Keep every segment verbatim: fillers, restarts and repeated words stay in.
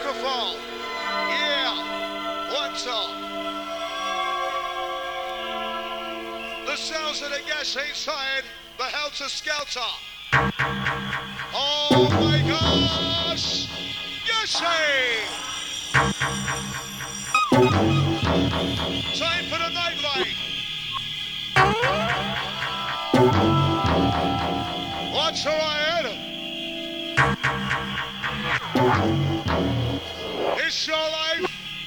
microphone. Yeah, one time. The sounds of the gas inside the Helter Skelter. Oh my gosh! Yes, hey! Time for the nightlight. Watch your head. It's your life.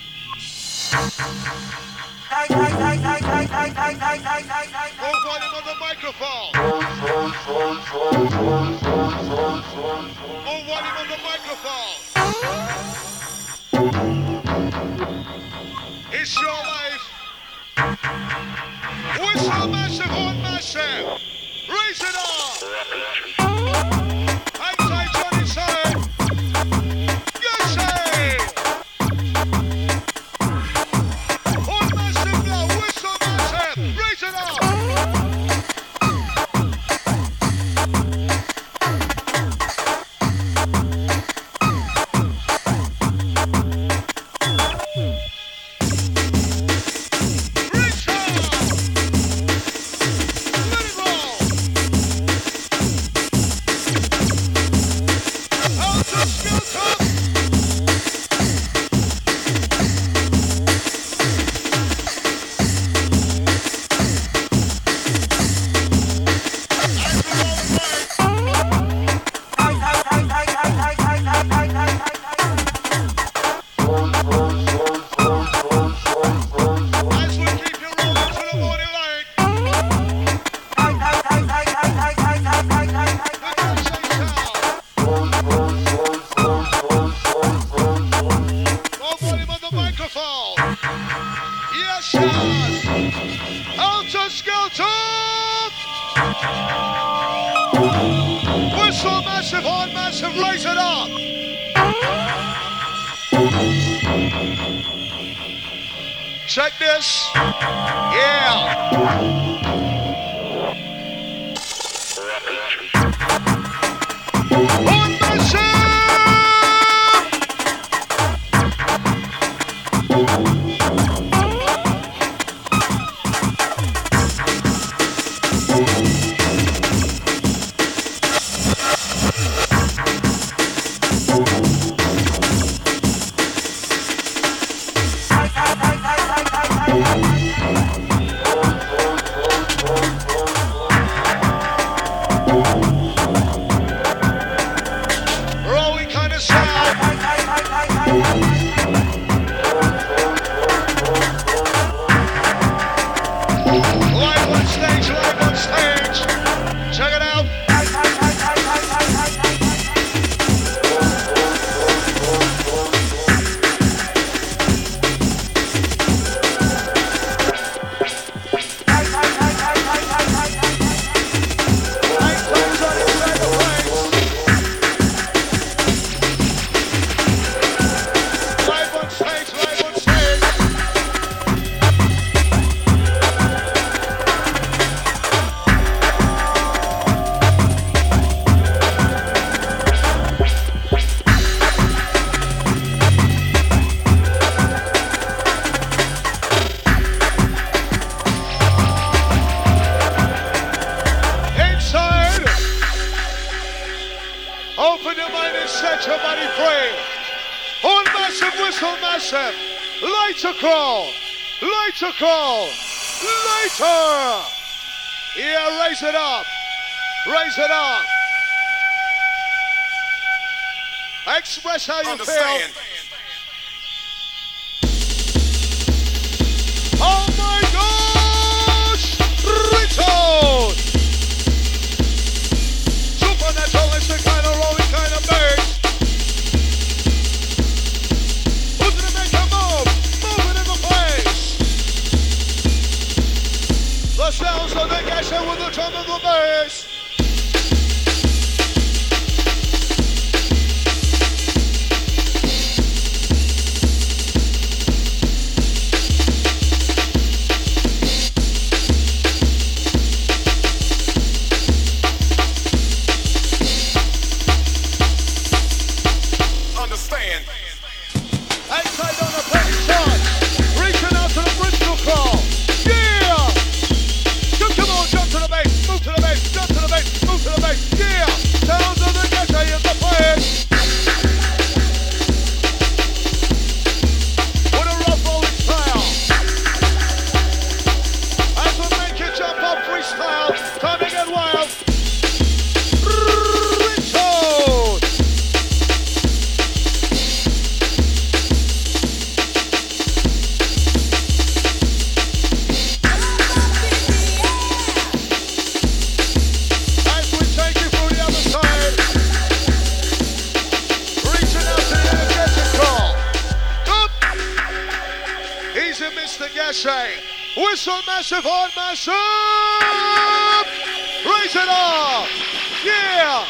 More volume on the microphone. More volume on the microphone. It's your life. Whistle massive on massive. Raise it up. Hang tight, Johnny side. Yes, sir. On massive now. Whistle massive. Raise it up. Check this. Yeah. On massive. Call later. Yeah, raise it up. Raise it up. Express how you Understand. feel. Oh my gosh! Ritos! Supernatural is the kind of rolling kind of bass. Who's gonna make a move? Move it in the place. The sounds of the gas with the drum and the bass. Geshe. Whistle massive, hard massive. Raise it up. Yeah.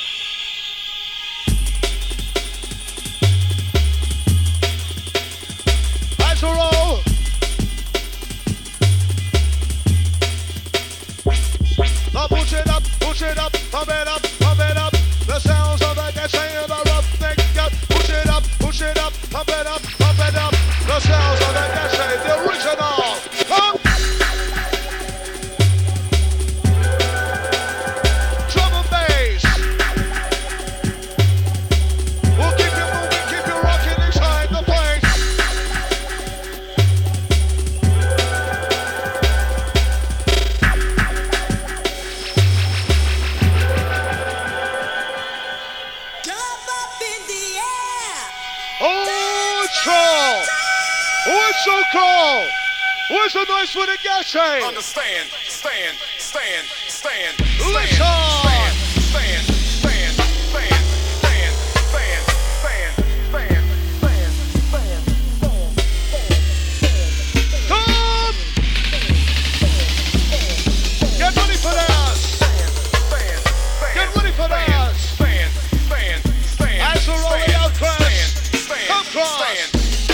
As a roll. Now push it up, push it up, pump it up, pump it up. The sounds of the Geshe and the roughneck got. Push it up, push it up, pump it up, pump it up. The sounds of the Geshe, the original. Pump. Drum and bass. We'll keep you moving, keep you rocking inside the place. What's so cold? What's the noise for the Geshe? Understand, stand, stand, stand. Listen! Stand, stand, stand, stand, stand, stand, stand, stand, stand, stand. Come! Get ready for that! Get ready for that! Stand, stand, stand. As we're rolling out, Cross. Come, Cross.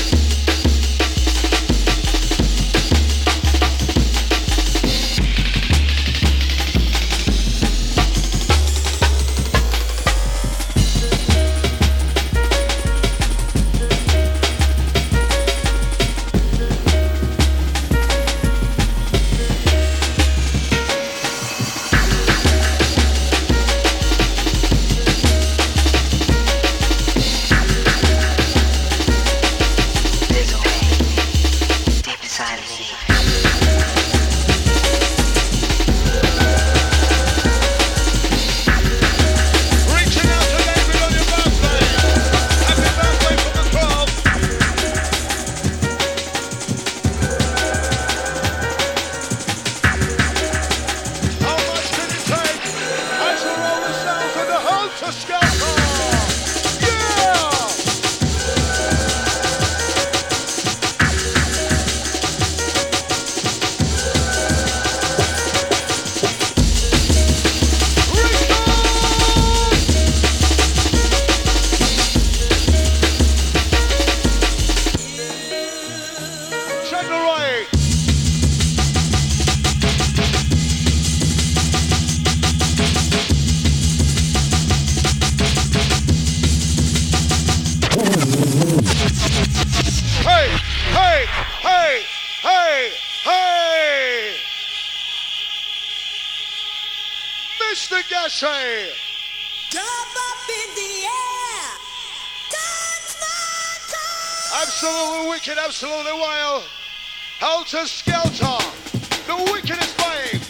Mister Geshe. Jump up in the air. Dance my time. Absolutely wicked, absolutely wild. Helter Skelter. The wickedest flame.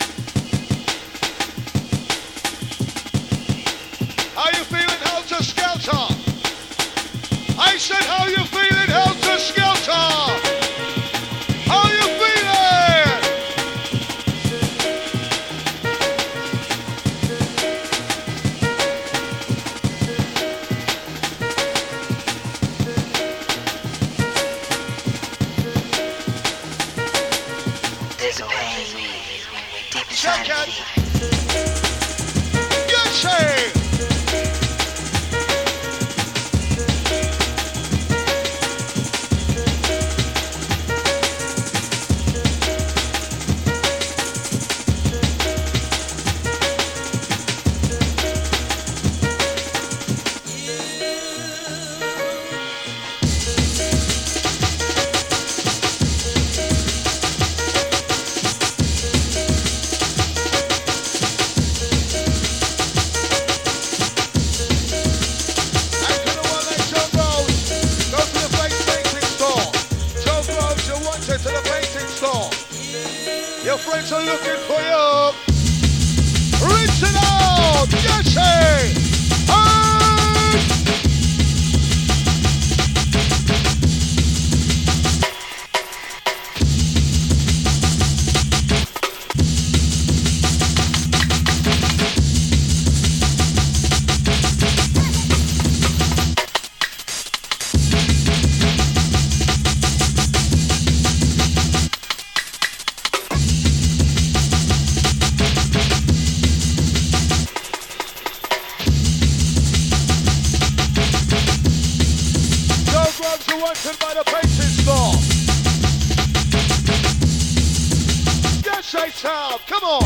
How you feeling, Helter Skelter? I said, how you feeling, Helter Skelter? How you feeling? There's a pain deep inside Check of it. me. Geshe. Your friends are looking for you. Rinse it out. Geshe. sound. Come on.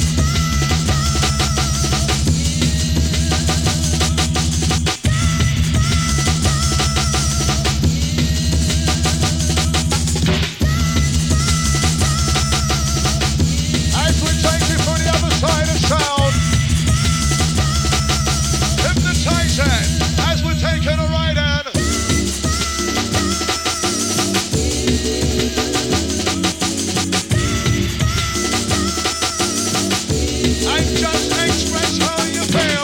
As we take you from the other side of sound, hypnotizing as we're taking a right hand. And just express how you feel.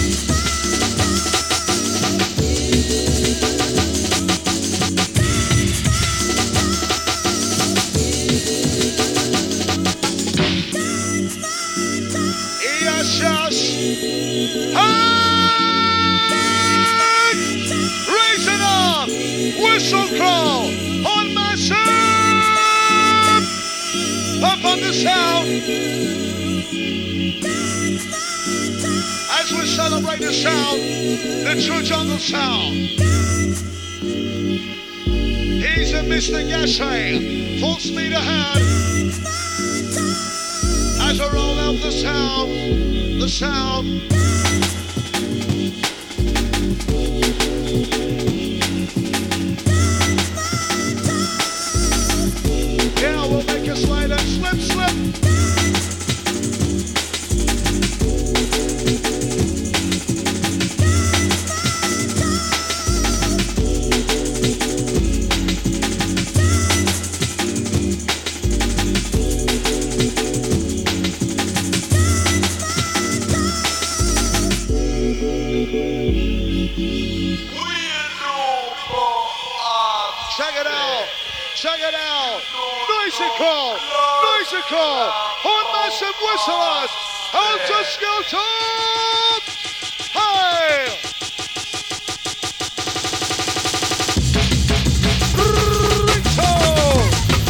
Yes, yes. Hey! Raise it up. Whistle call. On my sound. Up on the sound. As we celebrate the sound, the true jungle sound. He's a Mister Yashay, full speed ahead. As I roll out the sound, the sound. Yeah, we'll make a slide and slip, slip. Check it out, check it out. Noisical, noisical. On massive whistlers. Helter Skelter. Hey! Ringtone.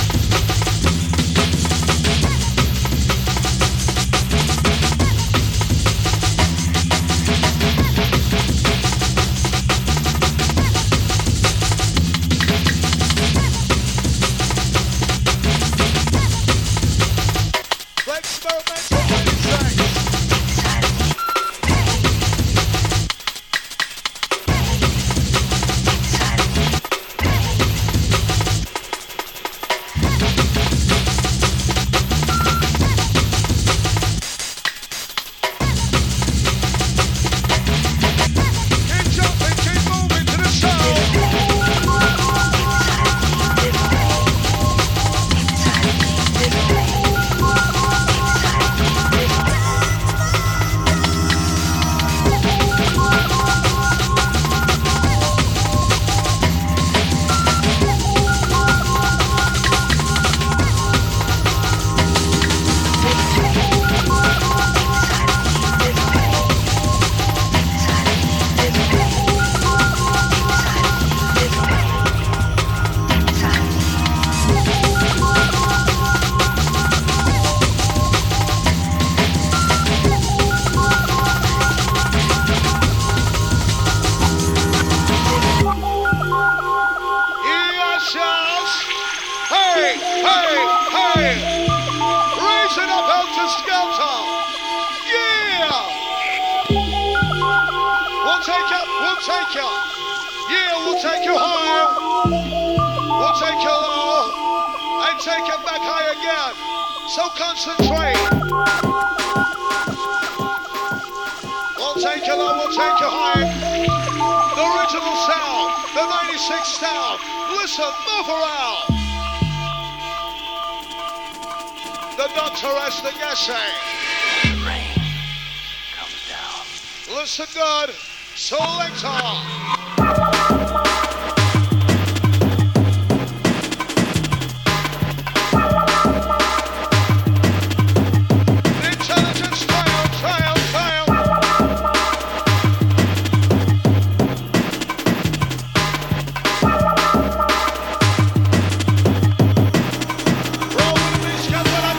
Listen good, selector. Intelligence trail, trail, trail. Roll with me, Scotland.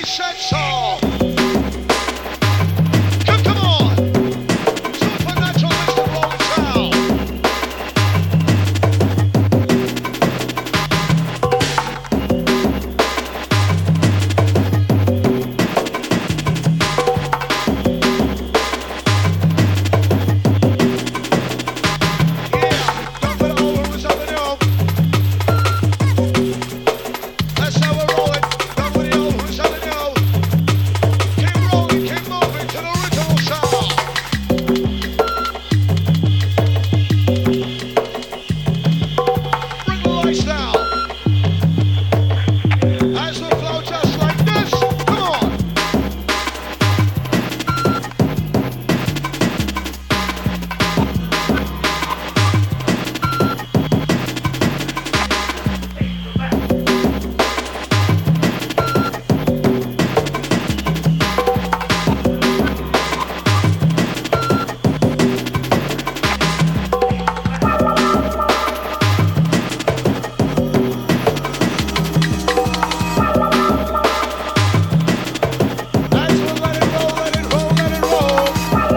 said so. Come, come on. Supernatural is the rolling sound. Yeah, don't put it over with something else. That's how we're rolling. Don't put it over with something else. Keep rolling, keep moving to the original sound. Bring the lights down. As we flow just like this. Come on. As we let it roll, let it roll, let it roll.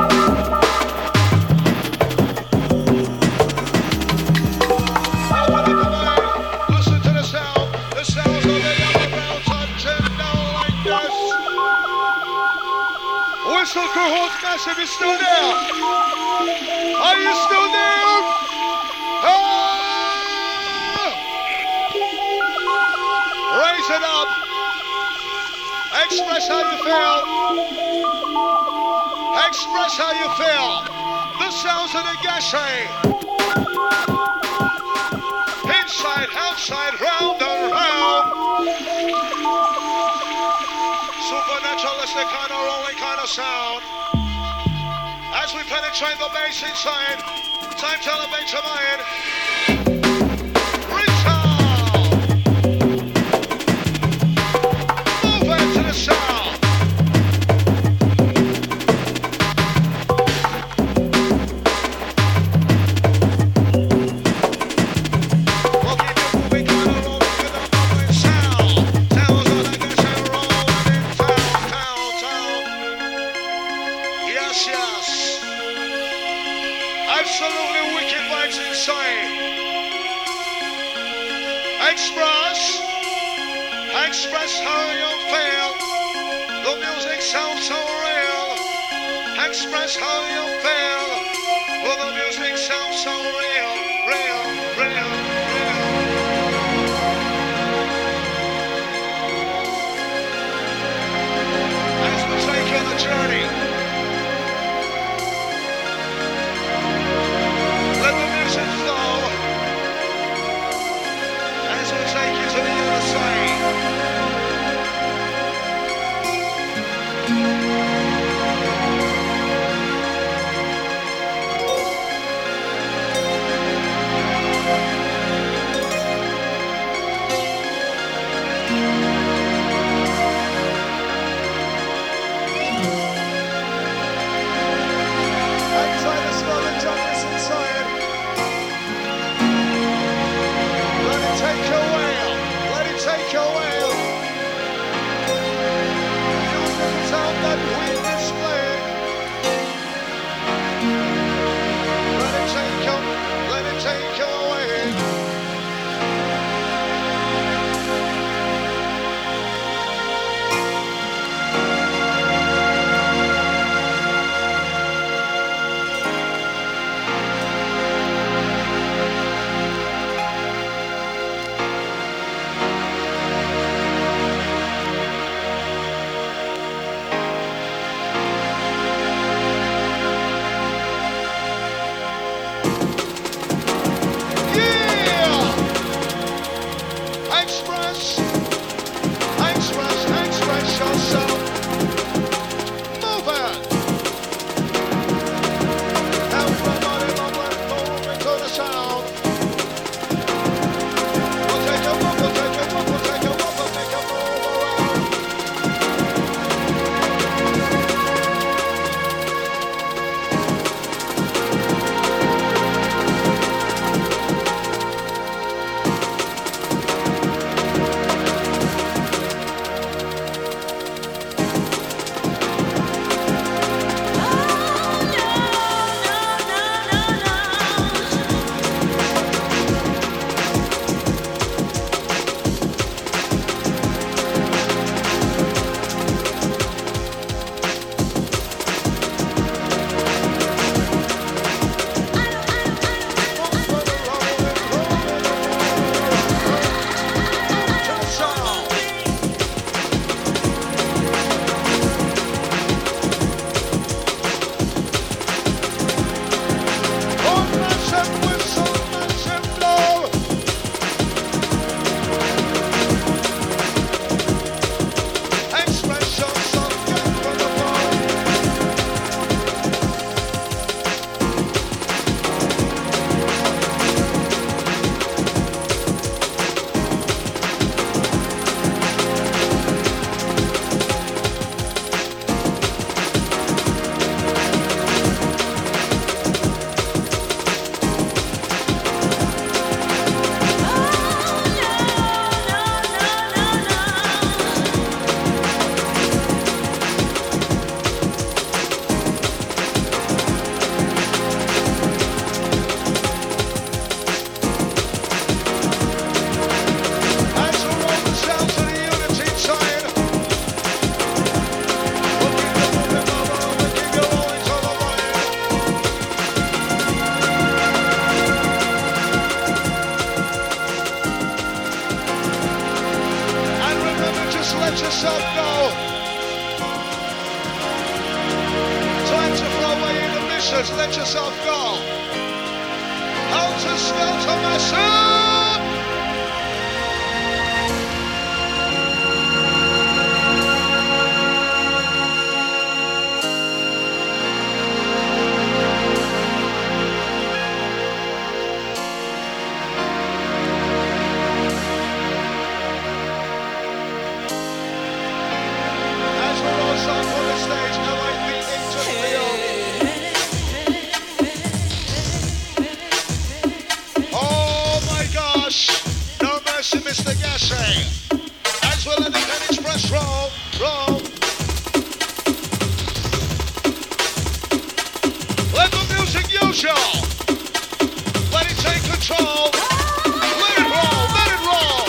Open up the mind. Listen to the sound. The sounds of the upper ground touching down like this. Whistle crew holds massive. You still there? Are you still there? Ah! Raise it up. Express how you feel. Express how you feel. The sounds of the gas train. Inside, outside, round and round. Supernaturalistic kind of rolling kind of sound. As we penetrate the bass inside, time to elevate your mind. Reach out. Move into the sound. We'll keep you moving, kind of rolling with the bubbling sound. Sounds of the gas and rolling in town, town, town. Yes, yes. Absolutely wicked vibes inside. Express. Express how you feel. The music sounds so real. Express how you feel. Well, the music sounds so real, real, real, real. As we take you on the journey, let the music flow. As we take you to the other side. Dancers, let yourself go. Helter Skelter Massive. As we're all sung on the stage, L A P into field. Oh my gosh, no mercy, Mister Gassy. As well as the Pen Express roll, roll. Let the music use you. Let it take control. Let it roll, let it roll.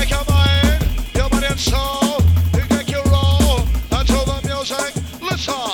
Soul, you take your roll until the music. Let's all.